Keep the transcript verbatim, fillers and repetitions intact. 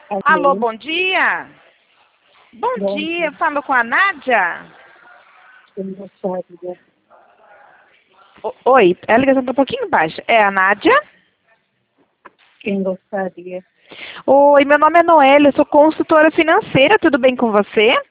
Alô, Alô, bom dia. Bom, bom dia, dia. eu falo com a Nádia. Quem gostaria? O- Oi, a ligação está um pouquinho baixa. É a Nádia? Quem gostaria? Oi, meu nome é Noélia, eu sou consultora financeira, tudo bem com você?